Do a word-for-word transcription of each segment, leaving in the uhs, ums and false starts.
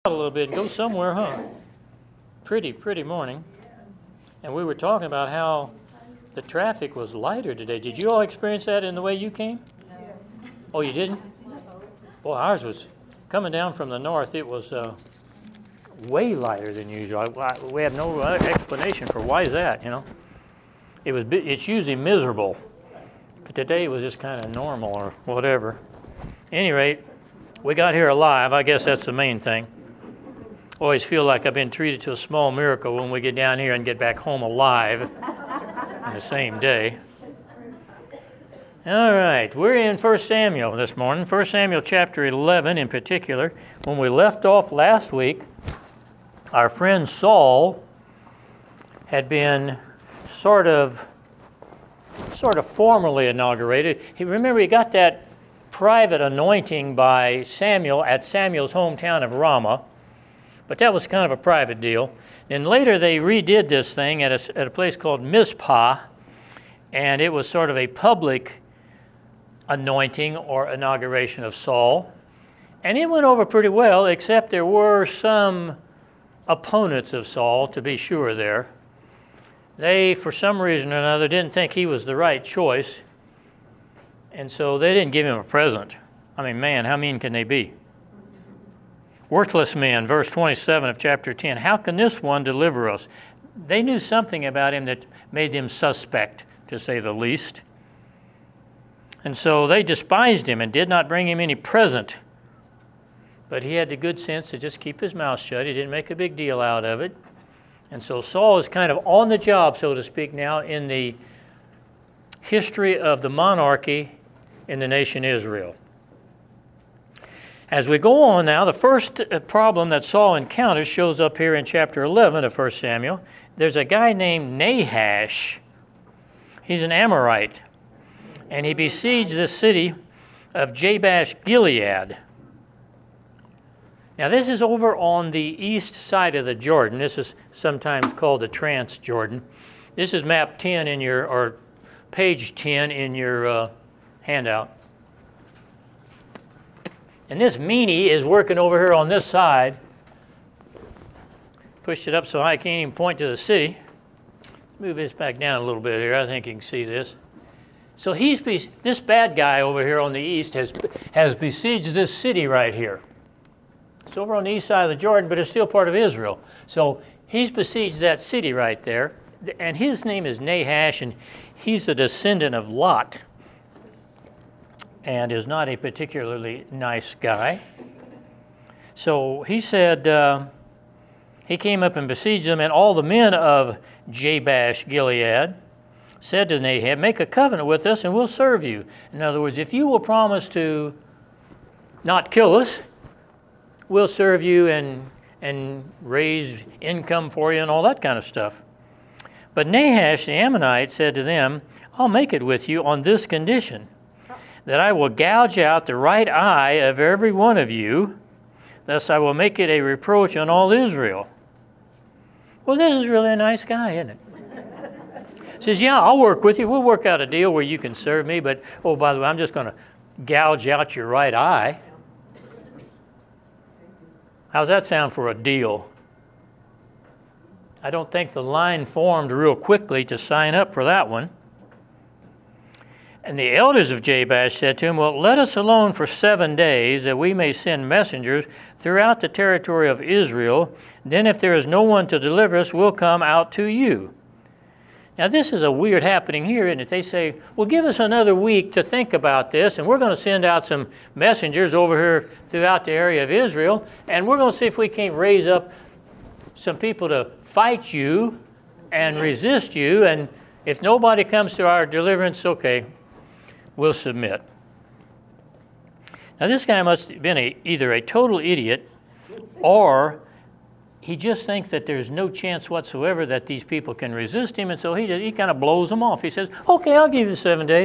A little bit and go somewhere, huh? Pretty, pretty morning. And we were talking about how the traffic was lighter today. Did you all experience that in the way you came? Yes. Oh, you didn't? Well, ours was coming down from the north. It was uh, way lighter than usual. I, I, we have no explanation for why is that. You know, it was. It's usually miserable, but today it was just kind of normal or whatever. At any rate, we got here alive. I guess that's the main thing. Always feel like I've been treated to a small miracle when we get down here and get back home alive in the same day. All right, we're in First Samuel this morning, First Samuel chapter eleven in particular. When we left off last week, our friend Saul had been sort of sort of formally inaugurated. He remember he got that private anointing by Samuel at Samuel's hometown of Ramah. But that was kind of a private deal. Then later they redid this thing at a, at a place called Mizpah, and it was sort of a public anointing or inauguration of Saul. And it went over pretty well, except there were some opponents of Saul, to be sure there. They, for some reason or another, didn't think he was the right choice, and so they didn't give him a present. I mean, man, how mean can they be? Worthless men, verse twenty-seven of chapter ten. How can this one deliver us? They knew something about him that made them suspect, to say the least. And so they despised him and did not bring him any present. But he had the good sense to just keep his mouth shut. He didn't make a big deal out of it. And so Saul is kind of on the job, so to speak, now in the history of the monarchy in the nation Israel. As we go on now, the first problem that Saul encounters shows up here in chapter eleven of First Samuel. There's a guy named Nahash. He's an Amorite, and he besieged the city of Jabesh Gilead. Now this is over on the east side of the Jordan. This is sometimes called the Transjordan. This is map ten in your, or page ten in your uh, handout. And this meanie is working over here on this side. Pushed it up so I can't even point to the city. Move this back down a little bit here. I think you can see this. So he's be- this bad guy over here on the east has has besieged this city right here. It's over on the east side of the Jordan, but it's still part of Israel. So he's besieged that city right there. And his name is Nahash, and he's a descendant of Lot, and is not a particularly nice guy. So he said, uh, he came up and besieged them, and all the men of Jabesh Gilead said to Nahab, make a covenant with us and we'll serve you. In other words, if you will promise to not kill us, we'll serve you and, and raise income for you and all that kind of stuff. But Nahash the Ammonite said to them, I'll make it with you on this condition, that I will gouge out the right eye of every one of you, thus I will make it a reproach on all Israel. Well, this is really a nice guy, isn't it? Says, yeah, I'll work with you. We'll work out a deal where you can serve me, but, oh, by the way, I'm just going to gouge out your right eye. How's that sound for a deal? I don't think the line formed real quickly to sign up for that one. And the elders of Jabesh said to him, well, let us alone for seven days, that we may send messengers throughout the territory of Israel. Then if there is no one to deliver us, we'll come out to you. Now this is a weird happening here, isn't it? They say, well, give us another week to think about this, and we're going to send out some messengers over here throughout the area of Israel, and we're going to see if we can't raise up some people to fight you and resist you, and if nobody comes to our deliverance, okay, we'll submit. Now this guy must have been a, either a total idiot, or he just thinks that there's no chance whatsoever that these people can resist him, and so he he kind of blows them off. He says, okay, I'll give you seven days.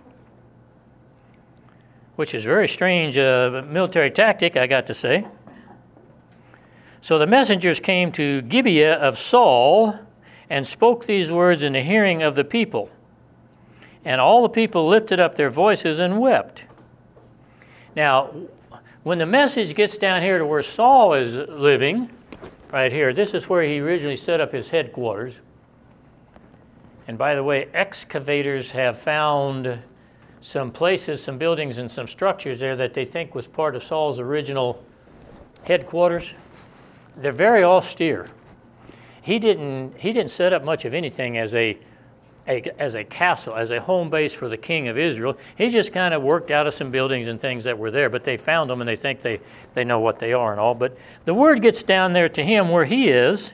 Which is a very strange uh, military tactic, I got to say. So the messengers came to Gibeah of Saul and spoke these words in the hearing of the people. And all the people lifted up their voices and wept. Now, when the message gets down here to where Saul is living, right here, this is where he originally set up his headquarters. And by the way, excavators have found some places, some buildings, and some structures there that they think was part of Saul's original headquarters. They're very austere. He didn't he didn't set up much of anything as a, a as a castle, as a home base for the king of Israel. He just kind of worked out of some buildings and things that were there, but they found them and they think they, they know what they are and all. But the word gets down there to him where he is,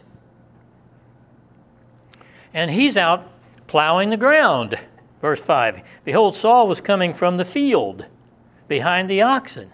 and he's out plowing the ground. Verse five, behold, Saul was coming from the field behind the oxen.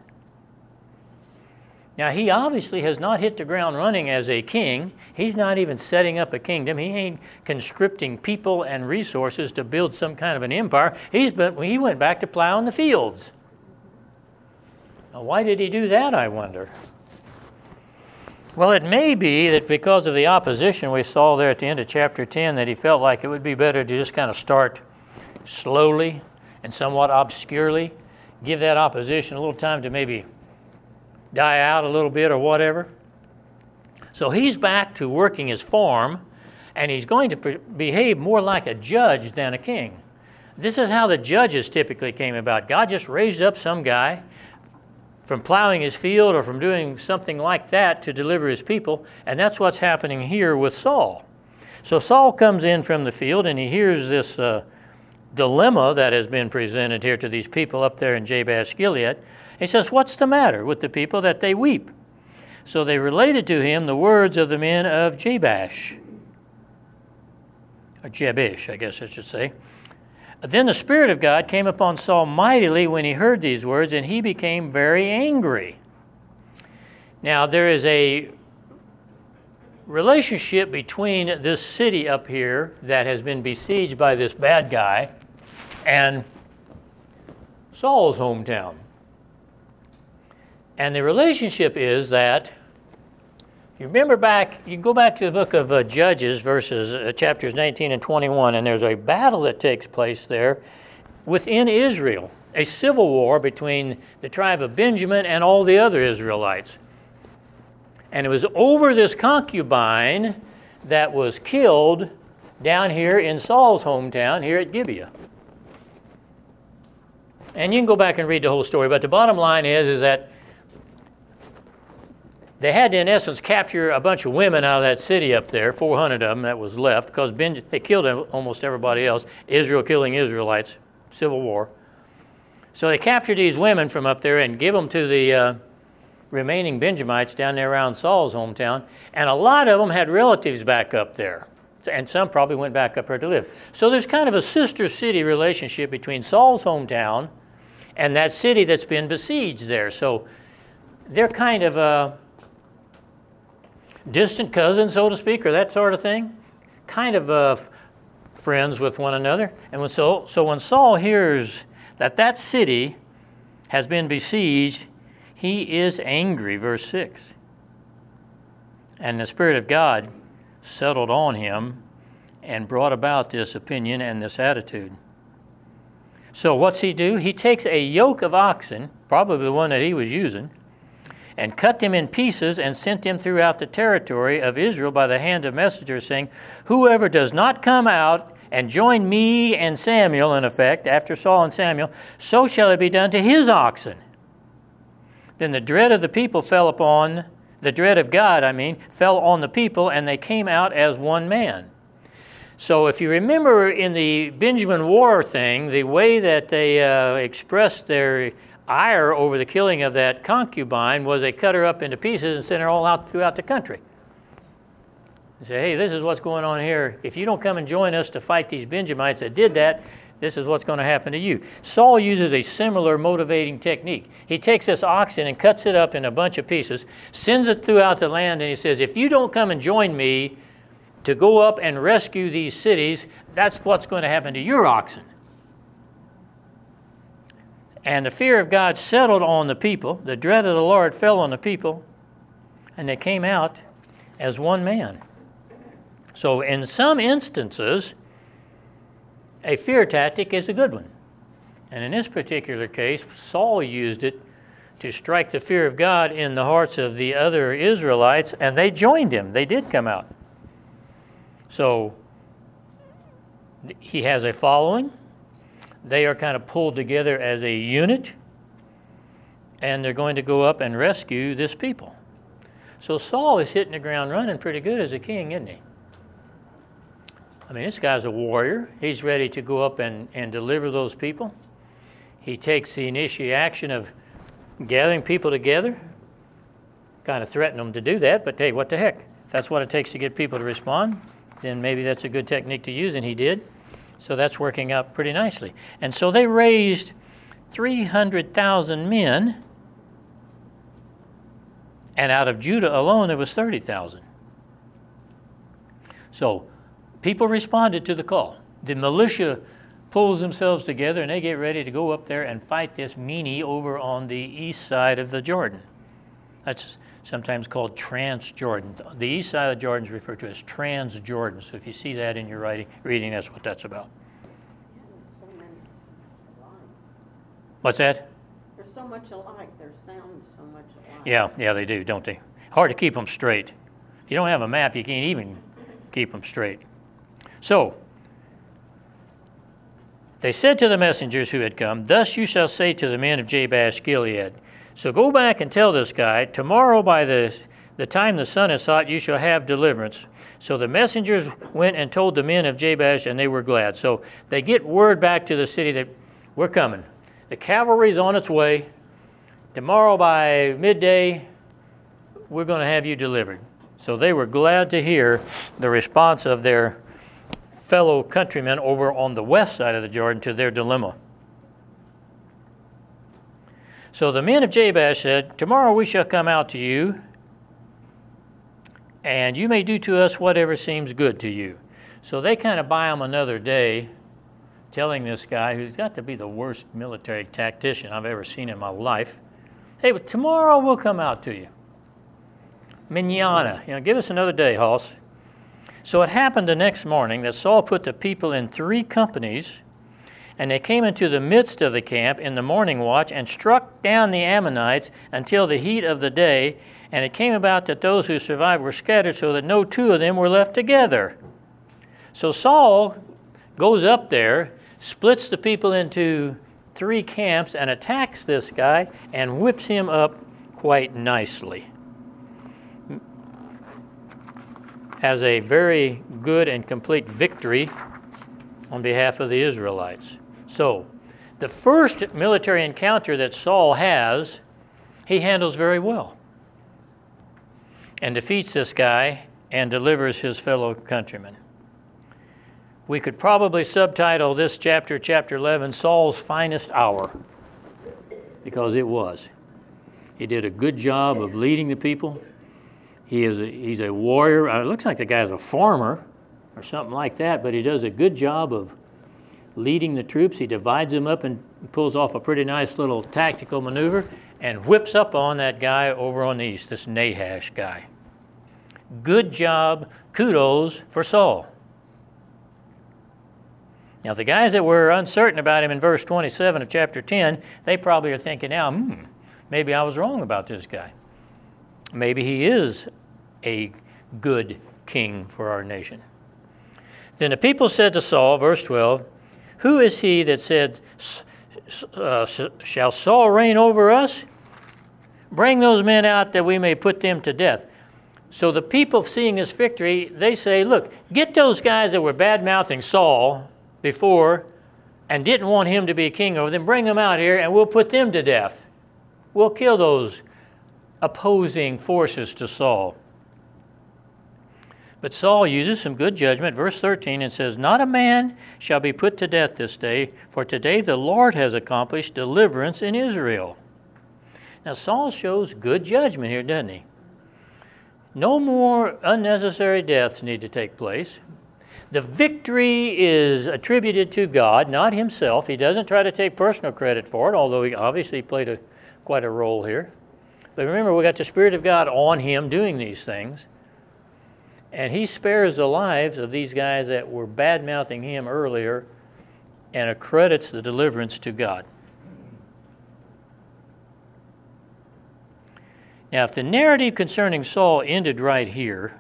Now, he obviously has not hit the ground running as a king. He's not even setting up a kingdom. He ain't conscripting people and resources to build some kind of an empire. He's been, he went back to plowing the fields. Now, why did he do that, I wonder? Well, it may be that because of the opposition we saw there at the end of chapter ten, that he felt like it would be better to just kind of start slowly and somewhat obscurely, give that opposition a little time to maybe die out a little bit or whatever. So he's back to working his farm, and he's going to pre- behave more like a judge than a king. This is how the judges typically came about. God just raised up some guy from plowing his field or from doing something like that to deliver his people, and that's what's happening here with Saul. So Saul comes in from the field, and he hears this uh, dilemma that has been presented here to these people up there in Jabesh Gilead. He says, what's the matter with the people that they weep? So they related to him the words of the men of Jabesh, or Jabesh, I guess I should say. Then the Spirit of God came upon Saul mightily when he heard these words, and he became very angry. Now, there is a relationship between this city up here that has been besieged by this bad guy and Saul's hometown. And the relationship is that, if you remember back, you go back to the book of uh, Judges, verses uh, chapters nineteen and twenty-one, and there's a battle that takes place there within Israel, a civil war between the tribe of Benjamin and all the other Israelites. And it was over this concubine that was killed down here in Saul's hometown, here at Gibeah. And you can go back and read the whole story, but the bottom line is, is that they had to, in essence, capture a bunch of women out of that city up there, four hundred of them that was left, because Ben, they killed almost everybody else, Israel killing Israelites, civil war. So they captured these women from up there and give them to the uh, remaining Benjamites down there around Saul's hometown, and a lot of them had relatives back up there, and some probably went back up there to live. So there's kind of a sister city relationship between Saul's hometown and that city that's been besieged there. So they're kind of a distant cousins, so to speak, or that sort of thing, kind of uh, friends with one another. And when so, so when Saul hears that that city has been besieged, he is angry, verse six. And the Spirit of God settled on him and brought about this opinion and this attitude. So what's he do? He takes a yoke of oxen, probably the one that he was using, and cut them in pieces and sent them throughout the territory of Israel by the hand of messengers, saying, whoever does not come out and join me and Samuel, in effect, after Saul and Samuel, so shall it be done to his oxen. Then the dread of the people fell upon, the dread of God, I mean, fell on the people, and they came out as one man. So if you remember in the Benjamin War thing, the way that they uh, expressed their ire over the killing of that concubine was they cut her up into pieces and sent her all out throughout the country. They say, hey, this is what's going on here. If you don't come and join us to fight these Benjamites that did that, this is what's going to happen to you. Saul uses a similar motivating technique. He takes this oxen and cuts it up in a bunch of pieces, sends it throughout the land, and he says, if you don't come and join me to go up and rescue these cities, that's what's going to happen to your oxen. And the fear of God settled on the people. The dread of the Lord fell on the people, and they came out as one man. So in some instances, a fear tactic is a good one. And in this particular case, Saul used it to strike the fear of God in the hearts of the other Israelites, and they joined him. They did come out. So he has a following. They are kind of pulled together as a unit, and they're going to go up and rescue this people. So Saul is hitting the ground running pretty good as a king, isn't he? I mean, this guy's a warrior. He's ready to go up and, and deliver those people. He takes the initiative action of gathering people together, kind of threaten them to do that, but hey, what the heck? That's what it takes to get people to respond. Then maybe that's a good technique to use, and he did. So that's working out pretty nicely. And so they raised three hundred thousand men, and out of Judah alone there was thirty thousand. So people responded to the call. The militia pulls themselves together and they get ready to go up there and fight this meanie over on the east side of the Jordan. That's sometimes called Transjordan. The east side of the Jordan is referred to as Transjordan. So if you see that in your writing, reading, that's what that's about. What's that? They're so much alike. Their sounds so much alike. Yeah, yeah, they do, don't they? Hard to keep them straight. If you don't have a map, you can't even keep them straight. So, they said to the messengers who had come, "Thus you shall say to the men of Jabesh Gilead." So go back and tell this guy, "Tomorrow by the, the time the sun is hot, you shall have deliverance." So the messengers went and told the men of Jabesh, and they were glad. So they get word back to the city that we're coming. The cavalry's on its way. Tomorrow by midday, we're going to have you delivered. So they were glad to hear the response of their fellow countrymen over on the west side of the Jordan to their dilemma. So the men of Jabesh said, "Tomorrow we shall come out to you, and you may do to us whatever seems good to you." So they kind of buy him another day, telling this guy, who's got to be the worst military tactician I've ever seen in my life, "Hey, but tomorrow we'll come out to you. Mañana, you know, give us another day, Hoss." So it happened the next morning that Saul put the people in three companies, and they came into the midst of the camp in the morning watch and struck down the Ammonites until the heat of the day. And it came about that those who survived were scattered, so that no two of them were left together. So Saul goes up there, splits the people into three camps, and attacks this guy and whips him up quite nicely. Has a very good and complete victory on behalf of the Israelites. So, the first military encounter that Saul has, he handles very well and defeats this guy and delivers his fellow countrymen. We could probably subtitle this chapter, chapter eleven, Saul's Finest Hour, because it was. He did a good job of leading the people. He is a, he's a warrior. It looks like the guy's a farmer or something like that, but he does a good job of leading the troops. He divides them up and pulls off a pretty nice little tactical maneuver and whips up on that guy over on the east, this Nahash guy. Good job. Kudos for Saul. Now, the guys that were uncertain about him in verse twenty-seven of chapter ten, they probably are thinking now, hmm, maybe I was wrong about this guy. Maybe he is a good king for our nation. Then the people said to Saul, verse twelve, "Who is he that said, uh, shall Saul reign over us? Bring those men out that we may put them to death." So the people, seeing this victory, they say, look, get those guys that were bad-mouthing Saul before and didn't want him to be king over them, bring them out here and we'll put them to death. We'll kill those opposing forces to Saul. But Saul uses some good judgment, verse thirteen, and says, "Not a man shall be put to death this day, for today the Lord has accomplished deliverance in Israel." Now Saul shows good judgment here, doesn't he? No more unnecessary deaths need to take place. The victory is attributed to God, not himself. He doesn't try to take personal credit for it, although he obviously played a, quite a role here. But remember, we got the Spirit of God on him doing these things. And he spares the lives of these guys that were bad-mouthing him earlier and accredits the deliverance to God. Now, if the narrative concerning Saul ended right here,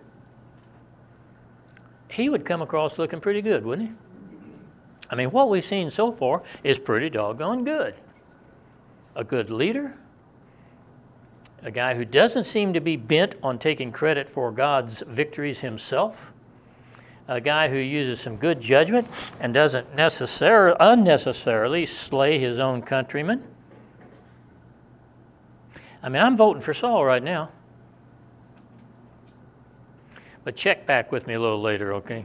he would come across looking pretty good, wouldn't he? I mean, what we've seen so far is pretty doggone good. A good leader, a guy who doesn't seem to be bent on taking credit for God's victories himself, a guy who uses some good judgment and doesn't necessarily, unnecessarily slay his own countrymen. I mean, I'm voting for Saul right now. But check back with me a little later, okay?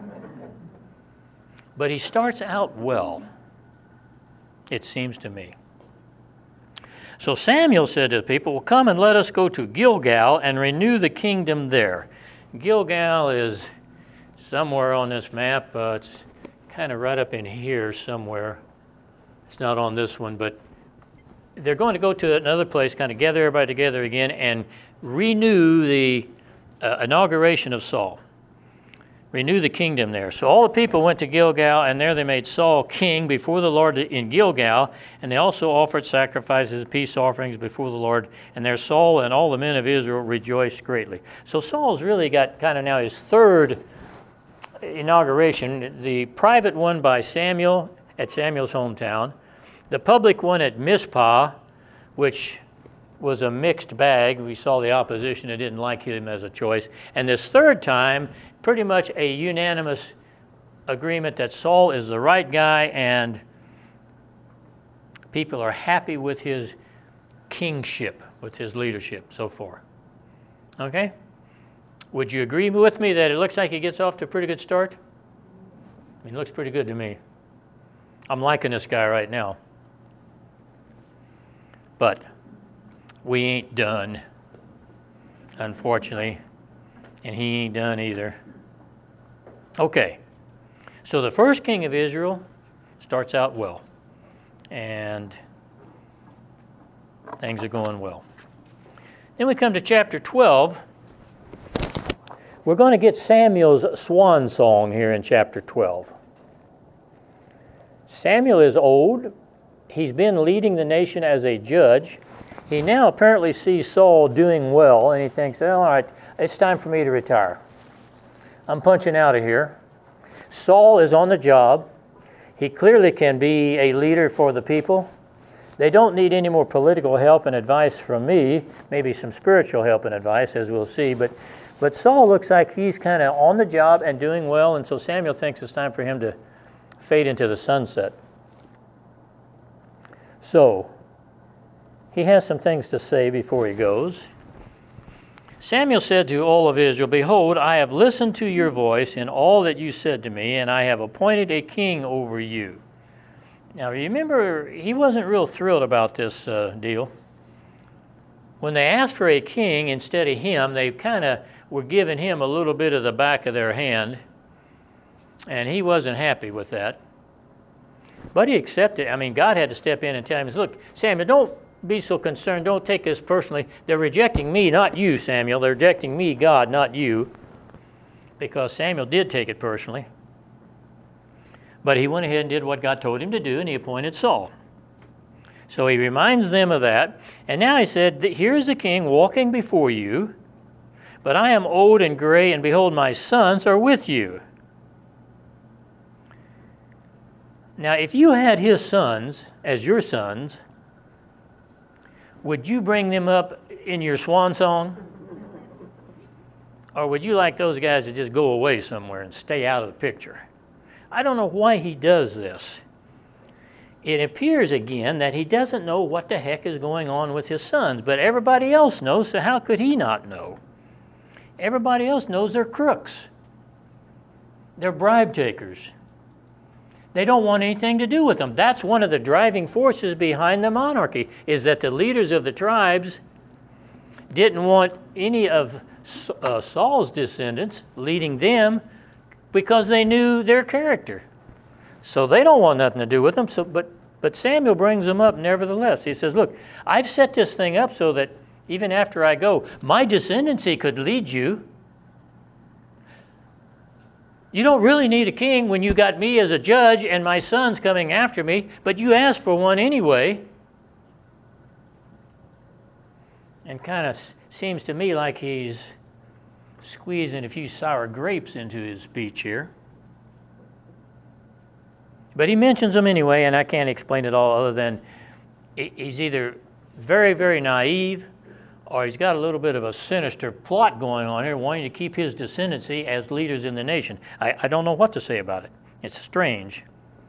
But he starts out well, it seems to me. So Samuel said to the people, well, come and let us go to Gilgal and renew the kingdom there. Gilgal is somewhere on this map. Uh, it's kind of right up in here somewhere. It's not on this one, but they're going to go to another place, kind of gather everybody together again and renew the uh, inauguration of Saul. Renew the kingdom there. So all the people went to Gilgal, and there they made Saul king before the Lord in Gilgal, and they also offered sacrifices and peace offerings before the Lord, and there Saul and all the men of Israel rejoiced greatly. So Saul's really got kind of now his third inauguration, the private one by Samuel at Samuel's hometown, the public one at Mizpah, which was a mixed bag. We saw the opposition that didn't like him as a choice. And this third time, pretty much a unanimous agreement that Saul is the right guy and people are happy with his kingship, with his leadership so far. Okay? Would you agree with me that it looks like he gets off to a pretty good start? I mean, it looks pretty good to me. I'm liking this guy right now. But we ain't done, unfortunately, and he ain't done either. Okay, so the first king of Israel starts out well, and things are going well. Then we come to chapter twelve. We're going to get Samuel's swan song here in chapter twelve. Samuel is old. He's been leading the nation as a judge. He now apparently sees Saul doing well, and he thinks, oh, all right, it's time for me to retire. I'm punching out of here. Saul is on the job. He clearly can be a leader for the people. They don't need any more political help and advice from me, maybe some spiritual help and advice, as we'll see. But, but Saul looks like he's kind of on the job and doing well, and so Samuel thinks it's time for him to fade into the sunset. So, he has some things to say before he goes. Samuel said to all of Israel, behold, I have listened to your voice in all that you said to me, and I have appointed a king over you. Now remember, he wasn't real thrilled about this uh, deal. When they asked for a king instead of him, they kind of were giving him a little bit of the back of their hand, and he wasn't happy with that. But he accepted. I mean, God had to step in and tell him, look, Samuel, don't be so concerned. Don't take this personally. They're rejecting me, not you, Samuel. They're rejecting me, God, not you. Because Samuel did take it personally. But he went ahead and did what God told him to do, and he appointed Saul. So he reminds them of that. And now he said, here's the king walking before you, but I am old and gray, and behold, my sons are with you. Now, if you had his sons as your sons, would you bring them up in your swan song? Or would you like those guys to just go away somewhere and stay out of the picture? I don't know why he does this. It appears again that he doesn't know what the heck is going on with his sons, but everybody else knows, so how could he not know? Everybody else knows they're crooks. They're bribe takers. They don't want anything to do with them. That's one of the driving forces behind the monarchy, is that the leaders of the tribes didn't want any of uh, Saul's descendants leading them because they knew their character. So they don't want nothing to do with them. So, but, but Samuel brings them up nevertheless. He says, look, I've set this thing up so that even after I go, my descendancy could lead you. You don't really need a king when you got me as a judge and my sons coming after me, but you asked for one anyway. and kind of seems to me like he's squeezing a few sour grapes into his speech here. But he mentions them anyway, and I can't explain it all other than he's either very, very naive, or he's got a little bit of a sinister plot going on here, wanting to keep his descendancy as leaders in the nation. I, I don't know what to say about it. It's strange.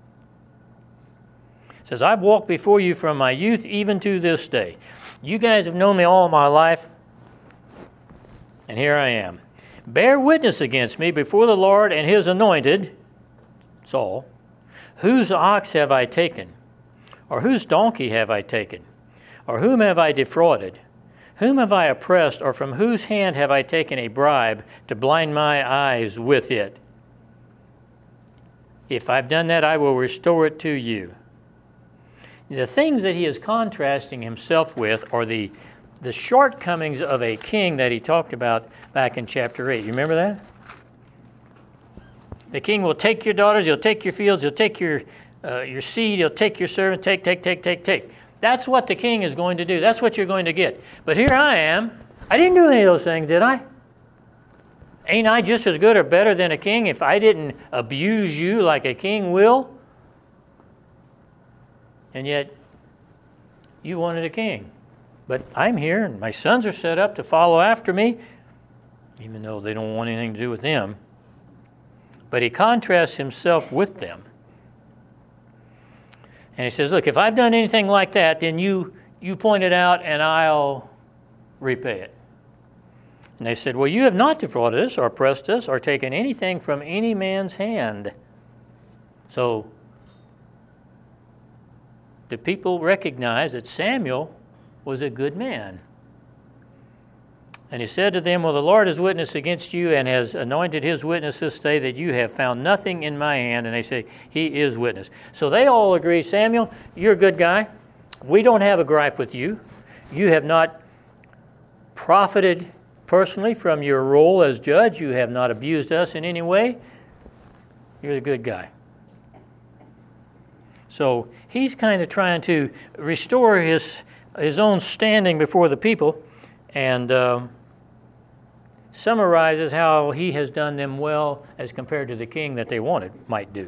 It says, I've walked before you from my youth even to this day. You guys have known me all my life, and here I am. Bear witness against me before the Lord and his anointed, Saul. Whose ox have I taken? Or whose donkey have I taken? Or whom have I defrauded? Whom have I oppressed? Or from whose hand have I taken a bribe to blind my eyes with it? If I've done that, I will restore it to you. The things that he is contrasting himself with are the, the shortcomings of a king that he talked about back in chapter eight. You remember that? The king will take your daughters, he'll take your fields, he'll take your uh, your seed, he'll take your servant, take, take, take, take, take. That's what the king is going to do. That's what you're going to get. But here I am. I didn't do any of those things, did I? Ain't I just as good or better than a king if I didn't abuse you like a king will? And yet, you wanted a king. But I'm here, and my sons are set up to follow after me, even though they don't want anything to do with them. But he contrasts himself with them. And he says, look, if I've done anything like that, then you, you point it out, and I'll repay it. And they said, well, you have not defrauded us or oppressed us or taken anything from any man's hand. So the people recognized that Samuel was a good man. And he said to them, well, the Lord has witnessed against you and has anointed his witness this day that you have found nothing in my hand. And they say, he is witness. So they all agree, Samuel, you're a good guy. We don't have a gripe with you. You have not profited personally from your role as judge. You have not abused us in any way. You're a good guy. So he's kind of trying to restore his his own standing before the people, and uh, summarizes how he has done them well as compared to the king that they wanted might do.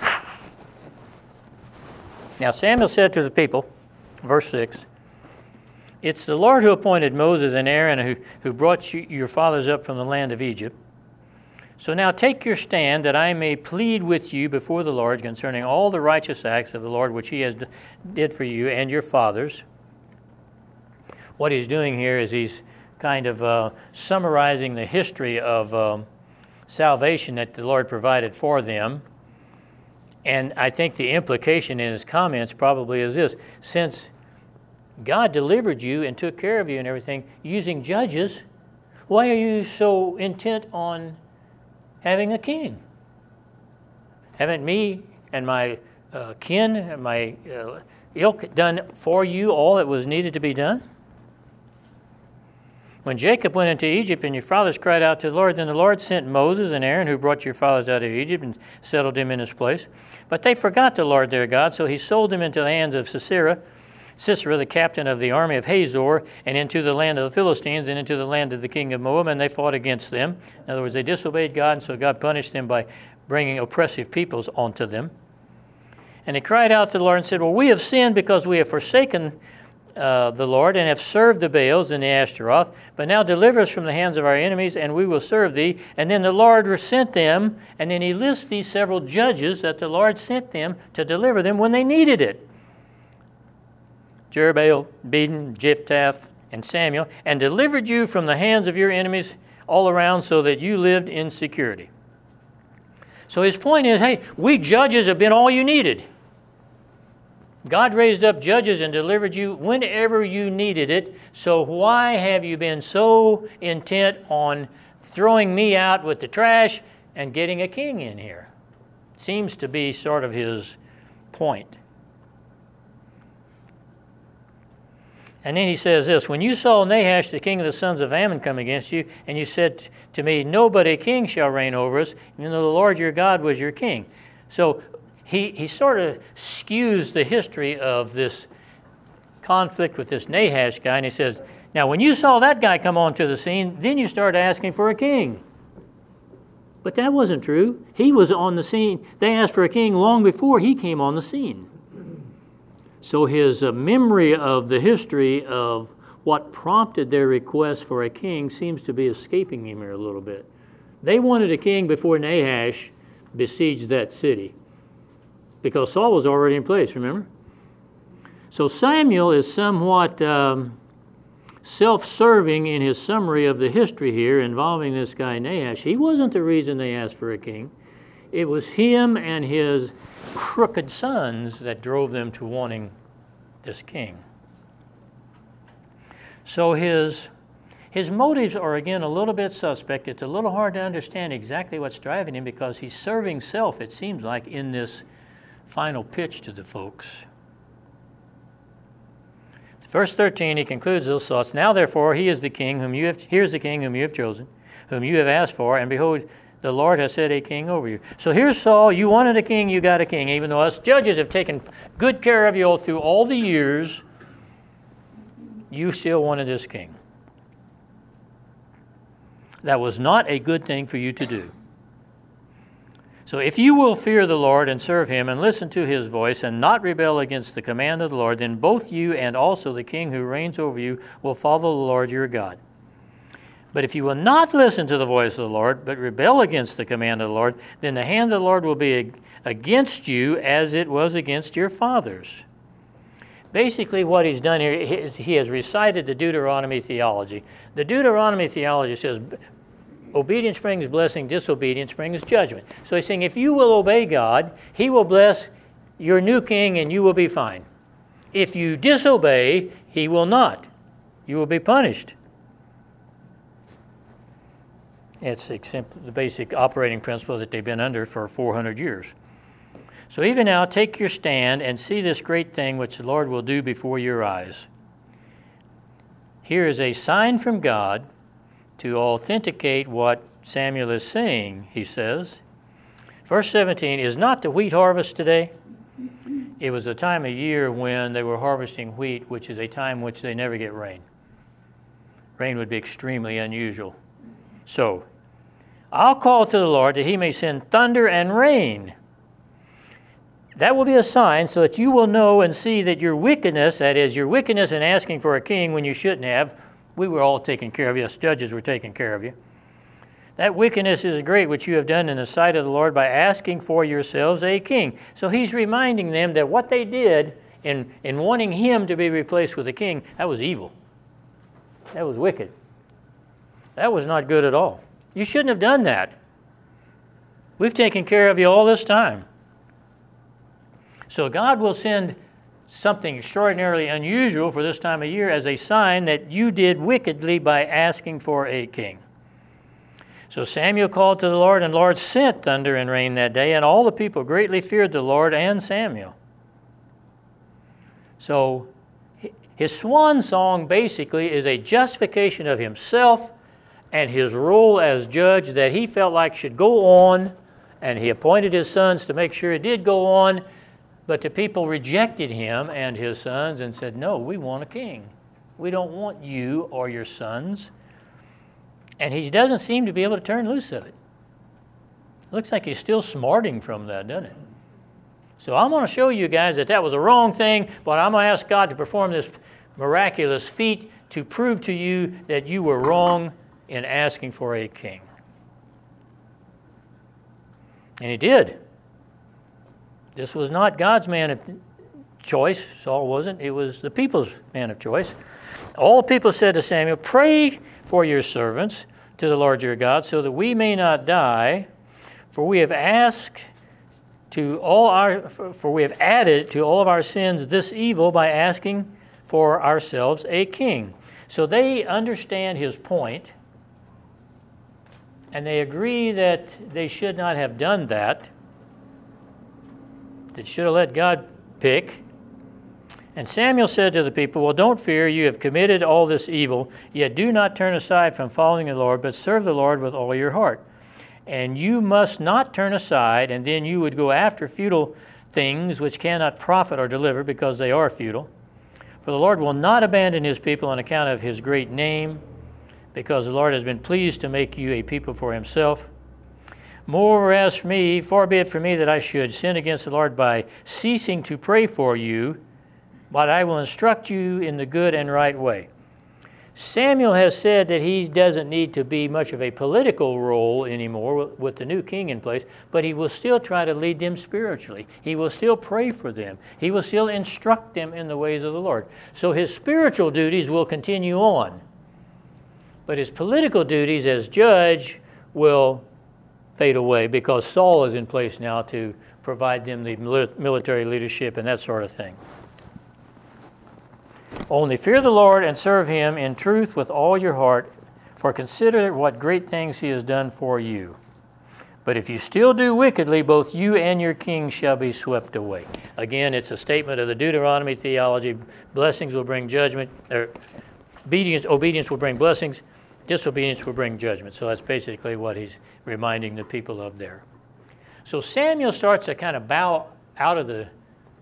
Now Samuel said to the people, verse six, it's the Lord who appointed Moses and Aaron who, who brought you, your fathers up from the land of Egypt. So now take your stand that I may plead with you before the Lord concerning all the righteous acts of the Lord which he has d- did for you and your fathers. What he's doing here is he's kind of uh, summarizing the history of um, salvation that the Lord provided for them. And I think the implication in his comments probably is this: since God delivered you and took care of you and everything using judges, why are you so intent on having a king? Haven't me and my uh, kin and my uh, ilk done for you all that was needed to be done? When Jacob went into Egypt and your fathers cried out to the Lord, then the Lord sent Moses and Aaron, who brought your fathers out of Egypt and settled them in his place. But they forgot the Lord their God, so he sold them into the hands of Sisera, Sisera, the captain of the army of Hazor, and into the land of the Philistines and into the land of the king of Moab, and they fought against them. In other words, they disobeyed God, and so God punished them by bringing oppressive peoples onto them. And they cried out to the Lord and said, well, we have sinned because we have forsaken uh, the Lord and have served the Baals and the Ashtaroth, but now deliver us from the hands of our enemies, and we will serve thee. And then the Lord sent them, and then he lists these several judges that the Lord sent them to deliver them when they needed it. Jerubbaal, Beden, Jephthah, and Samuel, and delivered you from the hands of your enemies all around so that you lived in security. So his point is, hey, we judges have been all you needed. God raised up judges and delivered you whenever you needed it. So why have you been so intent on throwing me out with the trash and getting a king in here? Seems to be sort of his point. And then he says this: when you saw Nahash, the king of the sons of Ammon, come against you, and you said to me, no, but a king shall reign over us, even though the Lord your God was your king. So he, he sort of skews the history of this conflict with this Nahash guy, and he says, Now, when you saw that guy come onto the scene, then you started asking for a king. But that wasn't true. He was on the scene. They asked for a king long before he came on the scene. So his uh, memory of the history of what prompted their request for a king seems to be escaping him here a little bit. They wanted a king before Nahash besieged that city, because Saul was already in place, remember? So Samuel is somewhat um, self-serving in his summary of the history here involving this guy Nahash. He wasn't the reason they asked for a king. It was him and his crooked sons that drove them to wanting this king. So his his motives are again a little bit suspect. It's a little hard to understand exactly what's driving him, because he's serving self, it seems like, in this final pitch to the folks. Verse thirteen, he concludes those thoughts. Now therefore he is the king whom you have here's the king whom you have chosen, whom you have asked for, and behold, the Lord has set a king over you. So here's Saul. You wanted a king, you got a king. Even though us judges have taken good care of you all through all the years, you still wanted this king. That was not a good thing for you to do. So if you will fear the Lord and serve him and listen to his voice and not rebel against the command of the Lord, then both you and also the king who reigns over you will follow the Lord your God. But if you will not listen to the voice of the Lord, but rebel against the command of the Lord, then the hand of the Lord will be against you as it was against your fathers. Basically what he's done here is he has recited the Deuteronomy theology. The Deuteronomy theology says obedience brings blessing, disobedience brings judgment. So he's saying if you will obey God, he will bless your new king and you will be fine. If you disobey, he will not. You will be punished. It's the basic operating principle that they've been under for four hundred years. So even now, take your stand and see this great thing which the Lord will do before your eyes. Here is a sign from God to authenticate what Samuel is saying, he says. Verse seventeen, is not the wheat harvest today? It was a time of year when they were harvesting wheat, which is a time which they never get rain. Rain would be extremely unusual. So, I'll call to the Lord that he may send thunder and rain. That will be a sign so that you will know and see that your wickedness, that is, your wickedness in asking for a king when you shouldn't have, we were all taking care of you, us judges were taking care of you. That wickedness is great which you have done in the sight of the Lord by asking for yourselves a king. So he's reminding them that what they did in, in wanting him to be replaced with a king, that was evil. That was wicked. That was not good at all. You shouldn't have done that. We've taken care of you all this time. So God will send something extraordinarily unusual for this time of year as a sign that you did wickedly by asking for a king. So Samuel called to the Lord, and the Lord sent thunder and rain that day, and all the people greatly feared the Lord and Samuel. So his swan song basically is a justification of himself and his role as judge that he felt like should go on, and he appointed his sons to make sure it did go on, but the people rejected him and his sons and said, no, we want a king. We don't want you or your sons. And he doesn't seem to be able to turn loose of it. Looks like he's still smarting from that, doesn't it? So I'm going to show you guys that that was a wrong thing, but I'm going to ask God to perform this miraculous feat to prove to you that you were wrong in asking for a king. And he did. This was not God's man of choice. Saul wasn't. It was the people's man of choice. All people said to Samuel, pray for your servants to the Lord your God, so that we may not die, for we have asked to all our for we have added to all of our sins this evil by asking for ourselves a king. So they understand his point, and they agree that they should not have done that. They should have let God pick. And Samuel said to the people, well, don't fear, you have committed all this evil, yet do not turn aside from following the Lord, but serve the Lord with all your heart. And you must not turn aside, and then you would go after futile things which cannot profit or deliver, because they are futile. For the Lord will not abandon his people on account of his great name, because the Lord has been pleased to make you a people for himself. Moreover, as for me, far be it from me that I should sin against the Lord by ceasing to pray for you, but I will instruct you in the good and right way. Samuel has said that he doesn't need to be much of a political role anymore with the new king in place, but he will still try to lead them spiritually. He will still pray for them. He will still instruct them in the ways of the Lord. So his spiritual duties will continue on, but his political duties as judge will fade away because Saul is in place now to provide them the military leadership and that sort of thing. Only fear the Lord and serve him in truth with all your heart, for consider what great things he has done for you. But if you still do wickedly, both you and your king shall be swept away. Again, it's a statement of the Deuteronomy theology. Blessings will bring judgment, or obedience, obedience will bring blessings, disobedience will bring judgment. So that's basically what he's reminding the people of there. So Samuel starts to kind of bow out of the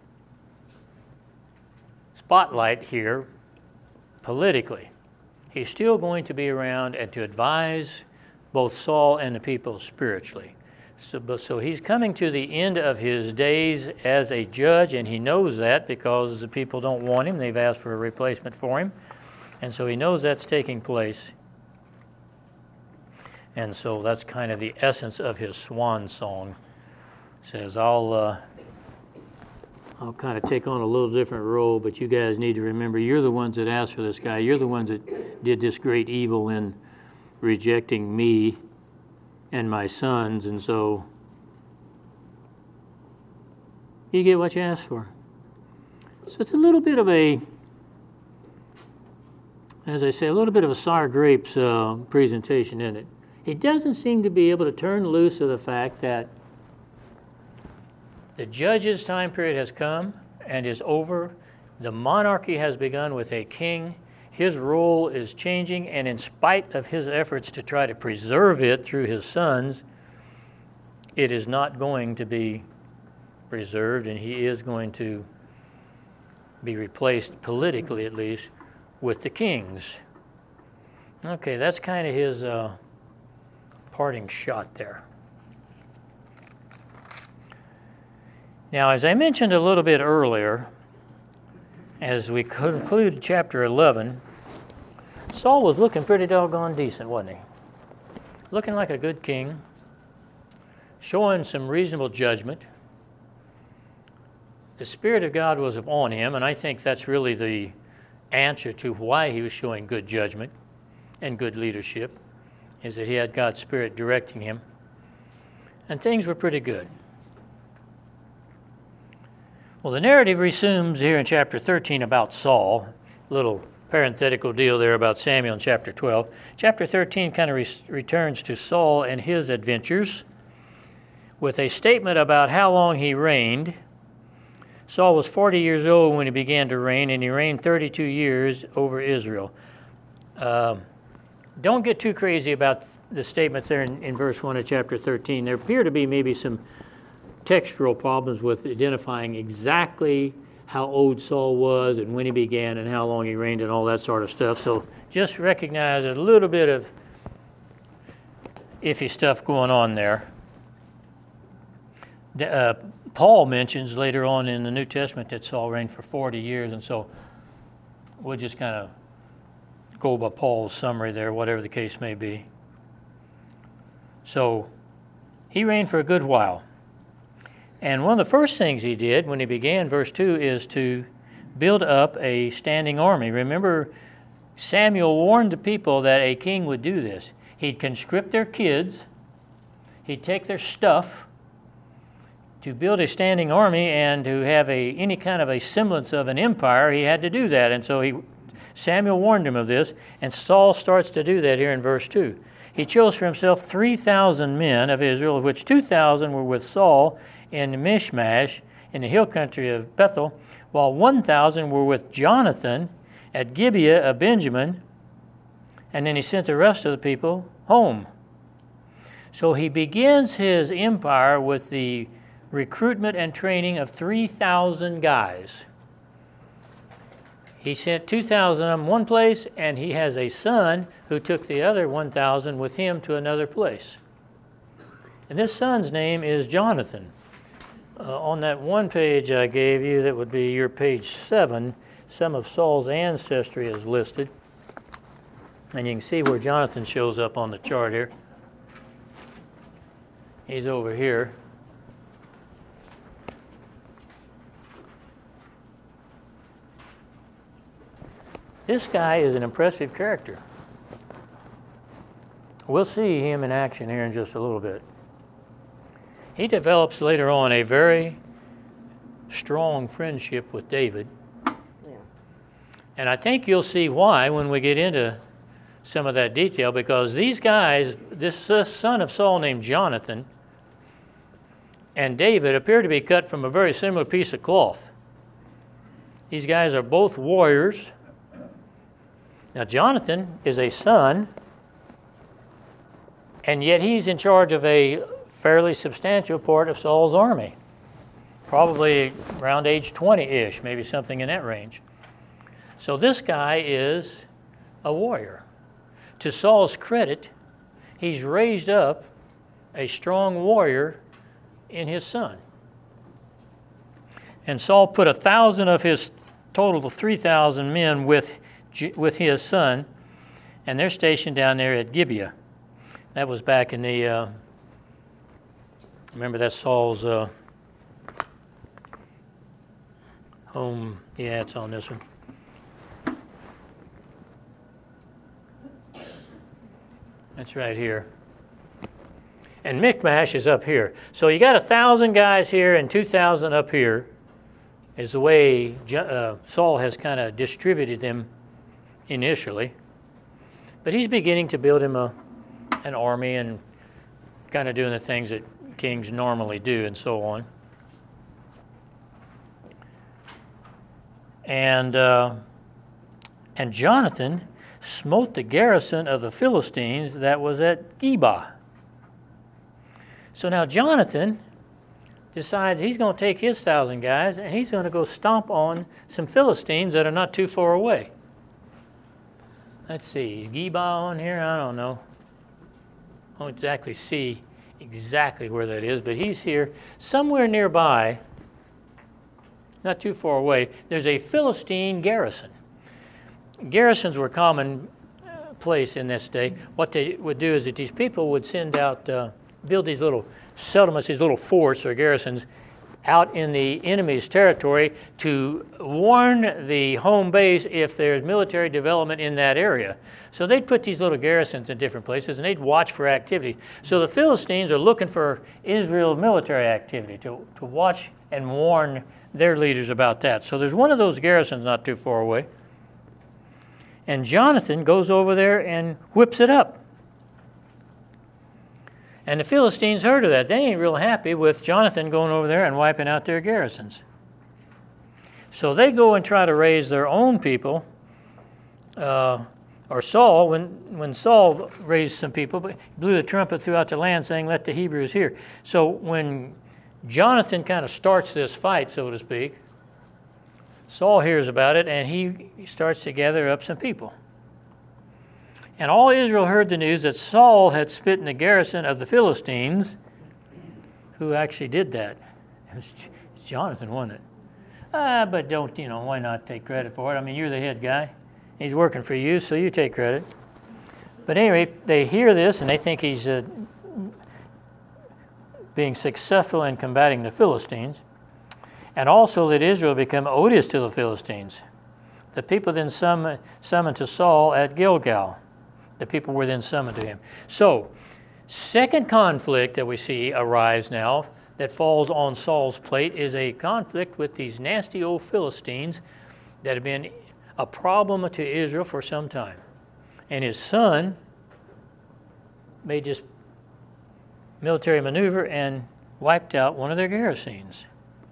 spotlight here politically. He's still going to be around and to advise both Saul and the people spiritually. So, but, so he's coming to the end of his days as a judge, and he knows that because the people don't want him. They've asked for a replacement for him. And so he knows that's taking place. And so that's kind of the essence of his swan song. It says, I'll... Uh, I'll kind of take on a little different role, but you guys need to remember you're the ones that asked for this guy. You're the ones that did this great evil in rejecting me and my sons, and so you get what you asked for. So it's a little bit of a, as I say, a little bit of a sour grapes uh, presentation, isn't it? He doesn't seem to be able to turn loose of the fact that the judge's time period has come and is over. The monarchy has begun with a king. His role is changing, and in spite of his efforts to try to preserve it through his sons, it is not going to be preserved, and he is going to be replaced, politically at least, with the kings. Okay, that's kind of his uh, parting shot there. Now, as I mentioned a little bit earlier, as we conclude chapter eleven, Saul was looking pretty doggone decent, wasn't he? Looking like a good king, showing some reasonable judgment. The Spirit of God was upon him, and I think that's really the answer to why he was showing good judgment and good leadership, is that he had God's Spirit directing him. And things were pretty good. Well, the narrative resumes here in chapter thirteen about Saul. A little parenthetical deal there about Samuel in chapter twelve. Chapter thirteen kind of re- returns to Saul and his adventures with a statement about how long he reigned. Saul was forty years old when he began to reign, and he reigned thirty-two years over Israel. Uh, don't get too crazy about the statements there in, in verse one of chapter thirteen. There appear to be maybe some textual problems with identifying exactly how old Saul was and when he began and how long he reigned and all that sort of stuff. So just recognize a little bit of iffy stuff going on there. Uh, Paul mentions later on in the New Testament that Saul reigned for forty years, and so we'll just kind of go by Paul's summary there, whatever the case may be. So he reigned for a good while. And one of the first things he did when he began, verse two, is to build up a standing army. Remember, Samuel warned the people that a king would do this. He'd conscript their kids, he'd take their stuff. To build a standing army and to have a any kind of a semblance of an empire, he had to do that. And so he, Samuel warned him of this, and Saul starts to do that here in verse two. He chose for himself three thousand men of Israel, of which two thousand were with Saul in Michmash, in the hill country of Bethel, while one thousand were with Jonathan at Gibeah of Benjamin, and then he sent the rest of the people home. So he begins his empire with the recruitment and training of three thousand guys. He sent two thousand of them one place, and he has a son who took the other one thousand with him to another place. And this son's name is Jonathan. Uh, on that one page I gave you, that would be your page seven, some of Saul's ancestry is listed. And you can see where Jonathan shows up on the chart here. He's over here. This guy is an impressive character. We'll see him in action here in just a little bit. He develops later on a very strong friendship with David. Yeah. And I think you'll see why when we get into some of that detail, because these guys, this, this son of Saul named Jonathan and David appear to be cut from a very similar piece of cloth. These guys are both warriors. Now, Jonathan is a son, and yet he's in charge of a fairly substantial part of Saul's army, probably around age twenty-ish, maybe something in that range. So this guy is a warrior. To Saul's credit, he's raised up a strong warrior in his son. And Saul put a thousand of his total of three thousand men with with his son, and they're stationed down there at Gibeah. That was back in the, uh, remember that's Saul's uh, home. Yeah, it's on this one. That's right here. And Michmash is up here. So you got a thousand guys here and two thousand up here, is the way uh, Saul has kind of distributed them initially. But he's beginning to build him a an army and kind of doing the things that kings normally do and so on. And uh, and Jonathan smote the garrison of the Philistines that was at Geba. So now Jonathan decides he's going to take his thousand guys and he's going to go stomp on some Philistines that are not too far away. Let's see, is Geba on here? I don't know. I don't exactly see exactly where that is, but he's here somewhere nearby, not too far away. There's a Philistine garrison. Garrisons were a common place in this day. What they would do is that these people would send out, uh, build these little settlements, these little forts or garrisons out in the enemy's territory to warn the home base if there's military development in that area. So they'd put these little garrisons in different places and they'd watch for activity. So the Philistines are looking for Israel's military activity to, to watch and warn their leaders about that. So there's one of those garrisons not too far away. And Jonathan goes over there and whips it up. And the Philistines heard of that. They ain't real happy with Jonathan going over there and wiping out their garrisons. So they go and try to raise their own people. Uh, or Saul, when, when Saul raised some people, he blew the trumpet throughout the land saying, let the Hebrews hear. So when Jonathan kind of starts this fight, so to speak, Saul hears about it and he starts to gather up some people. And all Israel heard the news that Saul had smitten the garrison of the Philistines. Who actually did that? It was Jonathan, wasn't it? Ah, but don't, you know, why not take credit for it? I mean, you're the head guy. He's working for you, so you take credit. But anyway, they hear this and they think he's uh, being successful in combating the Philistines. And also that Israel become odious to the Philistines. The people then summon, summoned to Saul at Gilgal. The people were then summoned to him. So, second conflict that we see arise now that falls on Saul's plate is a conflict with these nasty old Philistines that have been a problem to Israel for some time. And his son made this military maneuver and wiped out one of their garrisons.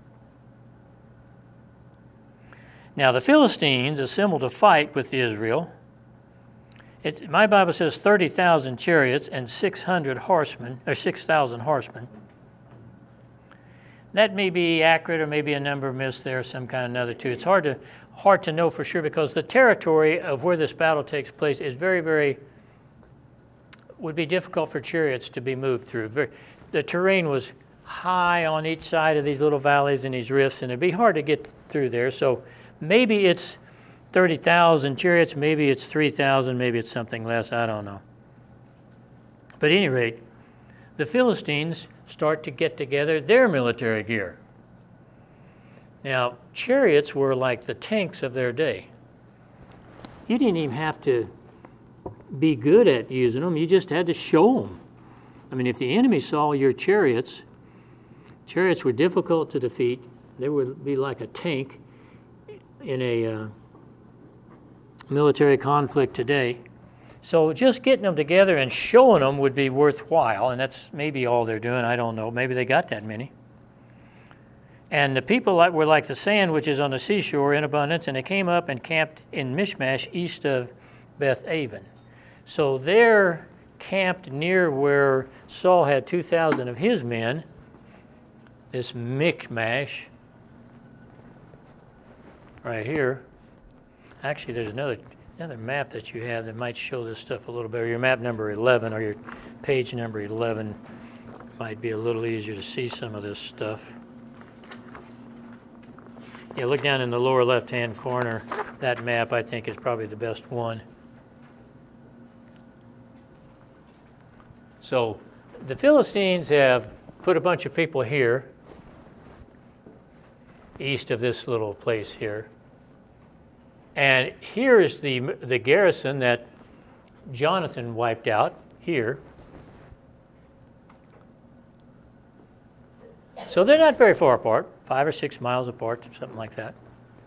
Now, the Philistines assembled to fight with Israel. It, my Bible says thirty thousand chariots and six hundred horsemen, or six thousand horsemen. That may be accurate, or maybe a number missed there, some kind of another too. It's hard to hard to know for sure because the territory of where this battle takes place is very, very, would be difficult for chariots to be moved through. Very, the terrain was high on each side of these little valleys and these rifts, and it'd be hard to get through there. So maybe it's thirty thousand chariots, maybe it's three thousand, maybe it's something less, I don't know. But at any rate, the Philistines start to get together their military gear. Now, chariots were like the tanks of their day. You didn't even have to be good at using them, you just had to show them. I mean, if the enemy saw your chariots, chariots were difficult to defeat. They would be like a tank in a uh, military conflict today. So just getting them together and showing them would be worthwhile, and that's maybe all they're doing. I don't know. Maybe they got that many. And the people were like the sand which is on the seashore in abundance, and they came up and camped in Michmash east of Beth Aven. So they're camped near where Saul had two thousand of his men, this Michmash right here. Actually, there's another another map that you have that might show this stuff a little better. Your map number eleven or your page number eleven might be a little easier to see some of this stuff. Yeah, look down in the lower left-hand corner. That map, I think, is probably the best one. So the Philistines have put a bunch of people here, east of this little place here. And here is the the garrison that Jonathan wiped out here. So they're not very far apart, five or six miles apart, something like that.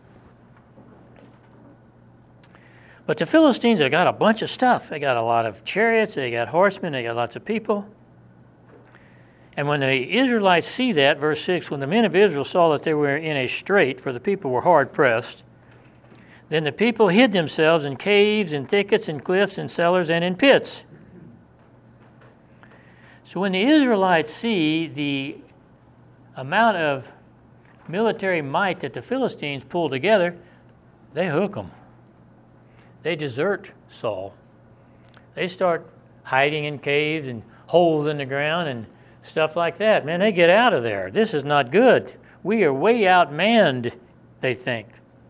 But the Philistines have got a bunch of stuff. They got a lot of chariots, they got horsemen, they got lots of people. And when the Israelites see that, verse six, when the men of Israel saw that they were in a strait, for the people were hard pressed, then the people hid themselves in caves, in thickets, in cliffs, in cellars, and in pits. So when the Israelites see the amount of military might that the Philistines pull together, they hook them. They desert Saul. They start hiding in caves and holes in the ground and stuff like that. Man, they get out of there. This is not good. We are way outmanned, they think.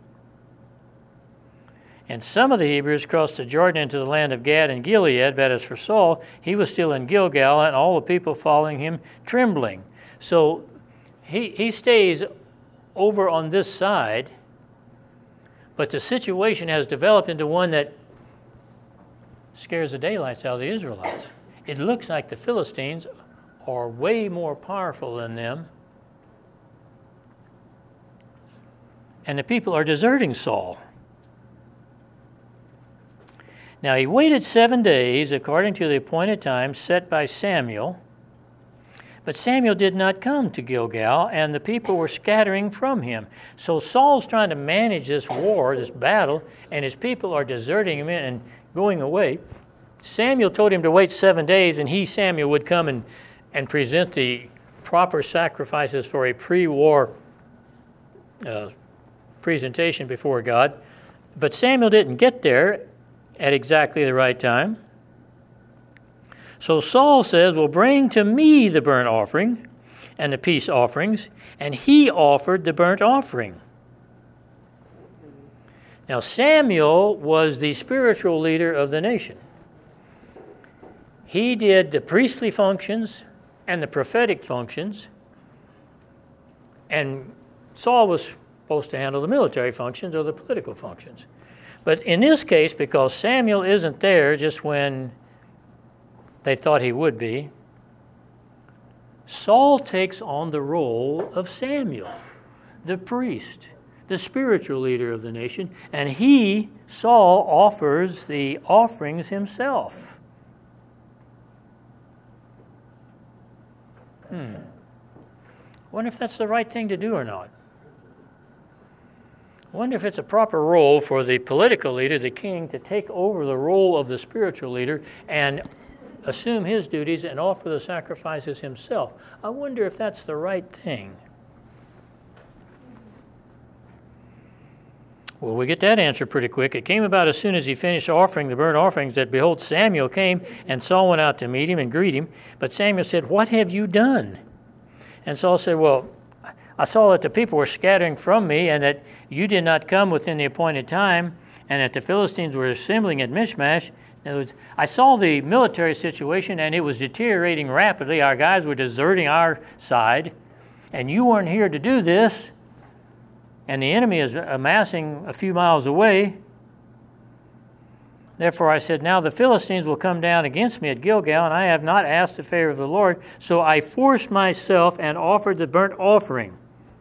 And some of the Hebrews crossed the Jordan into the land of Gad and Gilead, but as for Saul, he was still in Gilgal, and all the people following him trembling. So he he stays over on this side, but the situation has developed into one that scares the daylights out of the Israelites. It looks like the Philistines are way more powerful than them, and the people are deserting Saul. Now he waited seven days according to the appointed time set by Samuel, but Samuel did not come to Gilgal, and the people were scattering from him. So Saul's trying to manage this war, this battle, and his people are deserting him and going away. Samuel told him to wait seven days, and he, Samuel, would come and, and present the proper sacrifices for a pre-war uh, presentation before God. But Samuel didn't get there at exactly the right time. So Saul says, well, bring to me the burnt offering and the peace offerings, and he offered the burnt offering. Now Samuel was the spiritual leader of the nation. He did the priestly functions and the prophetic functions, and Saul was supposed to handle the military functions or the political functions. But in this case, because Samuel isn't there just when they thought he would be, Saul takes on the role of Samuel, the priest, the spiritual leader of the nation, and he, Saul, offers the offerings himself. Hmm. Wonder if that's the right thing to do or not. I wonder if it's a proper role for the political leader, the king, to take over the role of the spiritual leader and assume his duties and offer the sacrifices himself. I wonder if that's the right thing. Well, we get that answer pretty quick. It came about as soon as he finished offering the burnt offerings that, behold, Samuel came, and Saul went out to meet him and greet him. But Samuel said, what have you done? And Saul said, well, I saw that the people were scattering from me, and that you did not come within the appointed time, and that the Philistines were assembling at Michmash. In other words, I saw the military situation, and it was deteriorating rapidly. Our guys were deserting our side, and you weren't here to do this. And the enemy is amassing a few miles away. Therefore I said, now the Philistines will come down against me at Gilgal, and I have not asked the favor of the Lord. So I forced myself and offered the burnt offering.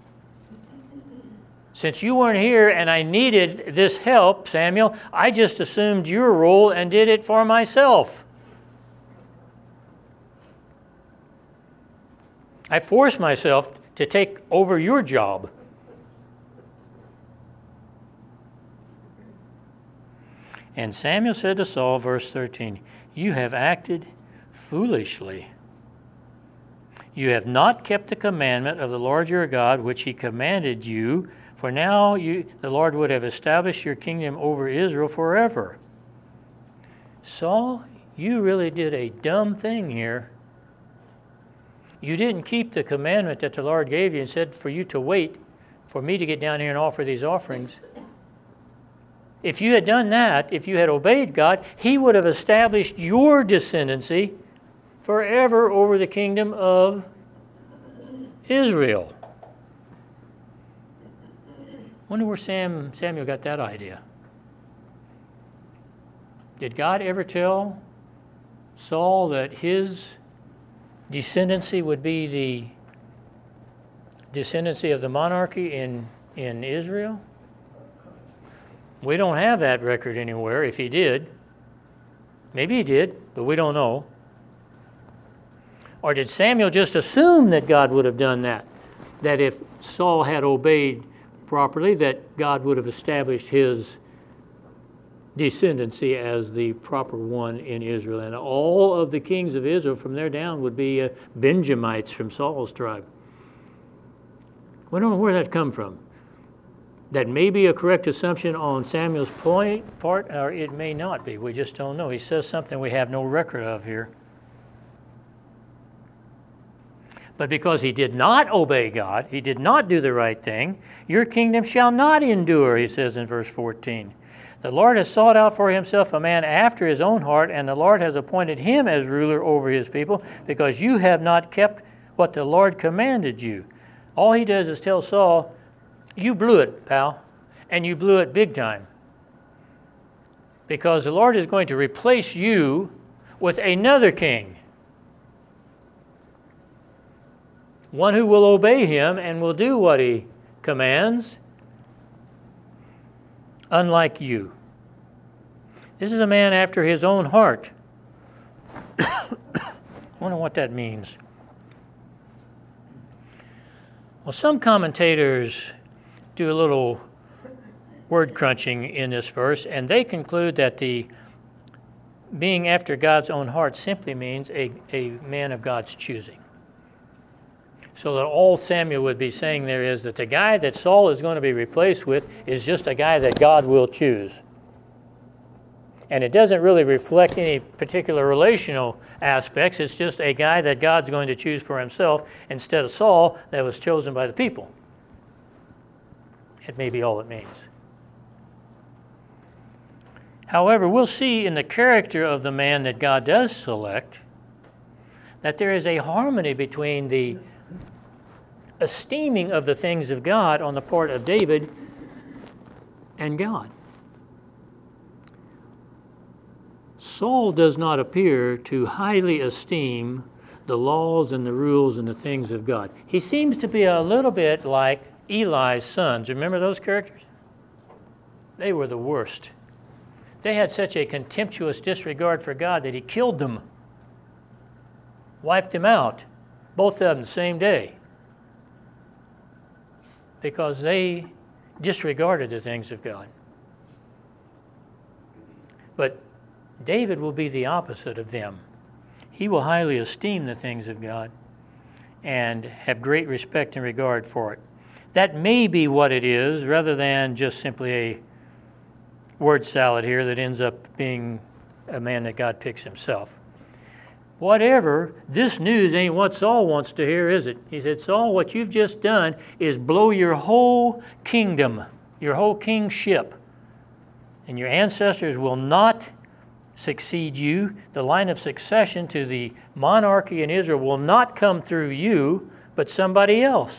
Since you weren't here and I needed this help, Samuel, I just assumed your role and did it for myself. I forced myself to take over your job. And Samuel said to Saul, verse thirteen, you have acted foolishly. You have not kept the commandment of the Lord your God, which he commanded you, for now you, the Lord would have established your kingdom over Israel forever. Saul, you really did a dumb thing here. You didn't keep the commandment that the Lord gave you and said for you to wait for me to get down here and offer these offerings. If you had done that, if you had obeyed God, he would have established your descendancy forever over the kingdom of Israel. Wonder where Sam, Samuel got that idea. Did God ever tell Saul that his descendancy would be the descendancy of the monarchy in, in Israel? We don't have that record anywhere. If he did, maybe he did, but we don't know. Or did Samuel just assume that God would have done that? That if Saul had obeyed properly, that God would have established his descendancy as the proper one in Israel. And all of the kings of Israel from there down would be uh, Benjamites from Saul's tribe. We don't know where that come from. That may be a correct assumption on Samuel's point, part, or it may not be. We just don't know. He says something we have no record of here. But because he did not obey God, he did not do the right thing, your kingdom shall not endure, he says in verse fourteen. The Lord has sought out for himself a man after his own heart, and the Lord has appointed him as ruler over his people, because you have not kept what the Lord commanded you. All he does is tell Saul, you blew it, pal, and you blew it big time. Because the Lord is going to replace you with another king. One who will obey him and will do what he commands, unlike you. This is a man after his own heart. I wonder what that means. Well, some commentators do a little word crunching in this verse, and they conclude that the being after God's own heart simply means a, a man of God's choosing. So that all Samuel would be saying there is that the guy that Saul is going to be replaced with is just a guy that God will choose. And it doesn't really reflect any particular relational aspects. It's just a guy that God's going to choose for himself instead of Saul that was chosen by the people. It may be all it means. However, we'll see in the character of the man that God does select that there is a harmony between the esteeming of the things of God on the part of David and God. Saul does not appear to highly esteem the laws and the rules and the things of God. He seems to be a little bit like Eli's sons. Remember those characters? They were the worst. They had such a contemptuous disregard for God that he killed them. Wiped them out. Both of them the same day. Because they disregarded the things of God. But David will be the opposite of them. He will highly esteem the things of God and have great respect and regard for it. That may be what it is, rather than just simply a word salad here that ends up being a man that God picks himself. Whatever, this news ain't what Saul wants to hear, is it? He said, Saul, what you've just done is blow your whole kingdom, your whole kingship. And your ancestors will not succeed you. The line of succession to the monarchy in Israel will not come through you, but somebody else.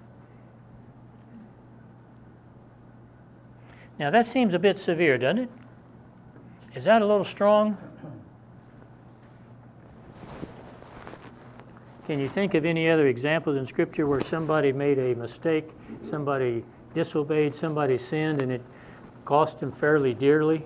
Now that seems a bit severe, doesn't it? Is that a little strong? Can you think of any other examples in Scripture where somebody made a mistake, somebody disobeyed, somebody sinned, and it cost them fairly dearly?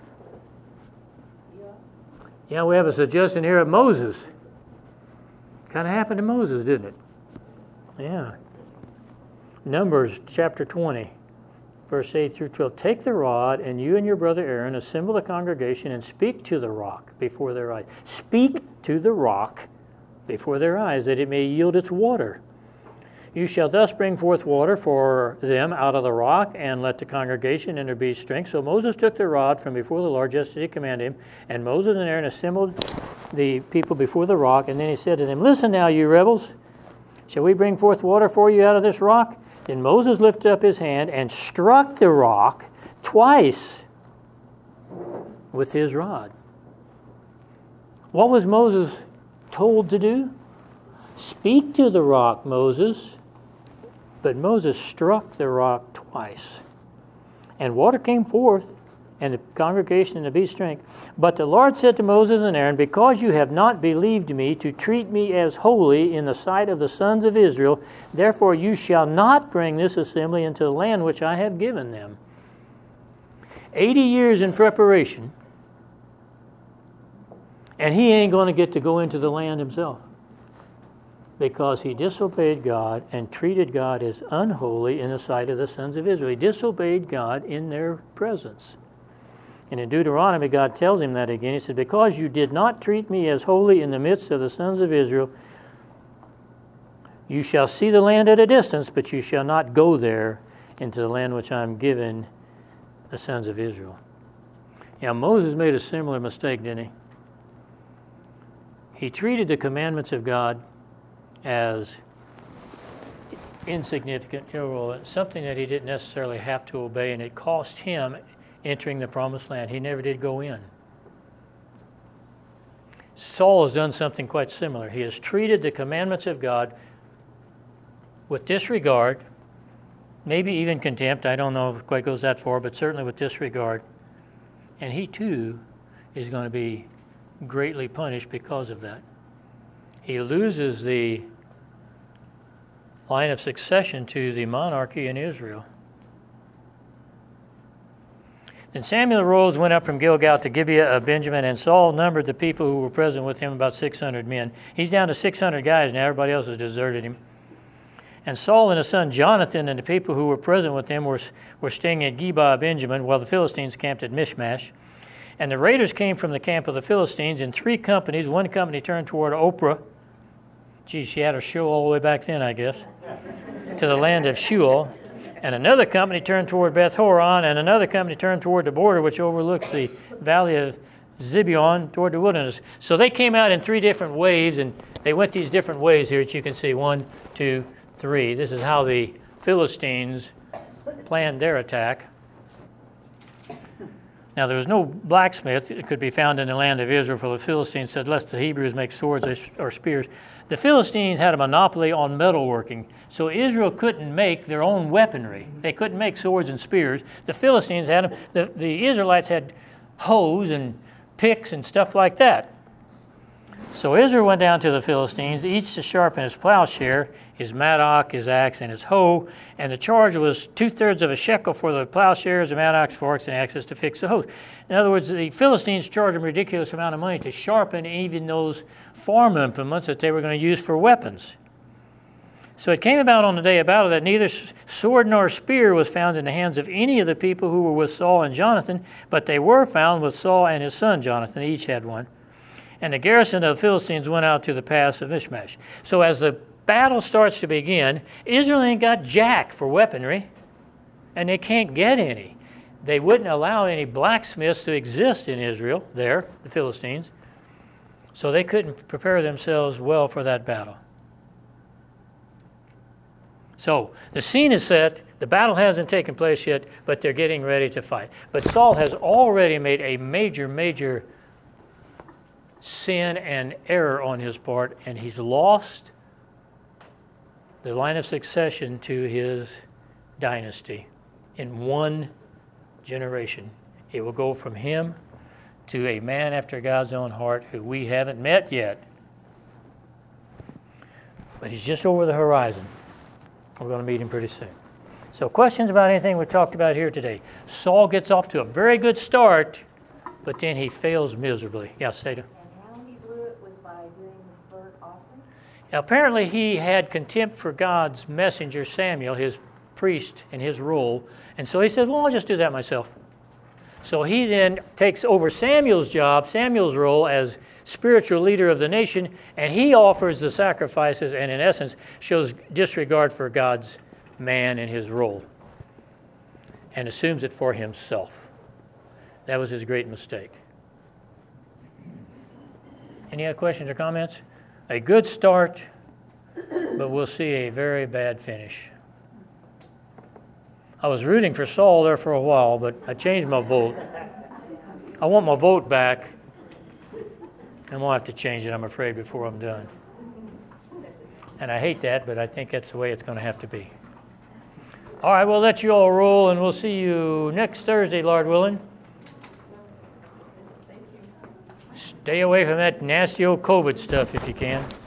Yeah. Yeah, we have a suggestion here of Moses. Kind of happened to Moses, didn't it? Yeah. Numbers chapter twenty, verse eight through twelve. Take the rod, and you and your brother Aaron assemble the congregation and speak to the rock before their eyes. Speak to the rock before their eyes, that it may yield its water. You shall thus bring forth water for them out of the rock, and let the congregation in their be strength. So Moses took the rod from before the Lord, just as he commanded him, and Moses and Aaron assembled the people before the rock, and then he said to them, Listen now, you rebels, shall we bring forth water for you out of this rock? Then Moses lifted up his hand and struck the rock twice with his rod. What was Moses told to do? Speak to the rock, Moses. But Moses struck the rock twice. And water came forth, and the congregation in the beast drank. But the Lord said to Moses and Aaron, Because you have not believed me to treat me as holy in the sight of the sons of Israel, therefore you shall not bring this assembly into the land which I have given them. Eighty years in preparation, and he ain't going to get to go into the land himself, because he disobeyed God and treated God as unholy in the sight of the sons of Israel. He disobeyed God in their presence. And in Deuteronomy, God tells him that again. He said, Because you did not treat me as holy in the midst of the sons of Israel, you shall see the land at a distance, but you shall not go there into the land which I am giving the sons of Israel. Now, Moses made a similar mistake, didn't he? He treated the commandments of God as insignificant, irrelevant, something that he didn't necessarily have to obey, and it cost him entering the promised land. He never did go in. Saul has done something quite similar. He has treated the commandments of God with disregard, maybe even contempt. I don't know if it quite goes that far, but certainly with disregard. And he too is going to be greatly punished because of that. He loses the line of succession to the monarchy in Israel. Then Samuel arose, went up from Gilgal to Gibeah of Benjamin, and Saul numbered the people who were present with him, about six hundred men. He's down to six hundred guys now. Everybody else has deserted him. And Saul and his son Jonathan and the people who were present with him were, were staying at Geba of Benjamin, while the Philistines camped at Michmash. And the raiders came from the camp of the Philistines in three companies. One company turned toward Ophrah. Gee, she had her show all the way back then, I guess, to the land of Shual. And another company turned toward Beth Horon, and another company turned toward the border, which overlooks the valley of Zibeon, toward the wilderness. So they came out in three different waves, and they went these different ways here that you can see. One, two, three. This is how the Philistines planned their attack. Now, there was no blacksmith that could be found in the land of Israel, for the Philistines said, lest the Hebrews make swords or spears. The Philistines had a monopoly on metalworking, so Israel couldn't make their own weaponry. They couldn't make swords and spears. The Philistines had them. The, the Israelites had hoes and picks and stuff like that. So Israel went down to the Philistines, each to sharpen his plowshare, his mattock, his axe, and his hoe, and the charge was two-thirds of a shekel for the plowshares, the mattocks, forks, and axes to fix the hoes. In other words, the Philistines charged a ridiculous amount of money to sharpen even those farm implements that they were going to use for weapons. So it came about on the day of battle that neither sword nor spear was found in the hands of any of the people who were with Saul and Jonathan, but they were found with Saul and his son Jonathan. Each had one. And the garrison of the Philistines went out to the pass of Michmash. So as the battle starts to begin, Israel ain't got jack for weaponry, and they can't get any. they wouldn't allow any blacksmiths to exist in Israel there, the Philistines, so they couldn't prepare themselves well for that battle. So the scene is set, the battle hasn't taken place yet, but they're getting ready to fight. But Saul has already made a major, major sin and error on his part, and he's lost the line of succession to his dynasty in one generation. It will go from him to a man after God's own heart who we haven't met yet. But he's just over the horizon. We're going to meet him pretty soon. So questions about anything we talked about here today? Saul gets off to a very good start, but then he fails miserably. Yes, Seda? And how he blew it was by doing the burnt offering? Now, apparently he had contempt for God's messenger Samuel, his priest, and his role, and so he said, well, I'll just do that myself. So he then takes over Samuel's job, Samuel's role as spiritual leader of the nation, and he offers the sacrifices and in essence shows disregard for God's man and his role and assumes it for himself. That was his great mistake. Any other questions or comments? A good start, but we'll see a very bad finish. I was rooting for Saul there for a while, but I changed my vote. I want my vote back. And we'll have to change it, I'm afraid, before I'm done. And I hate that, but I think that's the way it's going to have to be. All right, we'll let you all roll, and we'll see you next Thursday, Lord willing. Stay away from that nasty old COVID stuff if you can.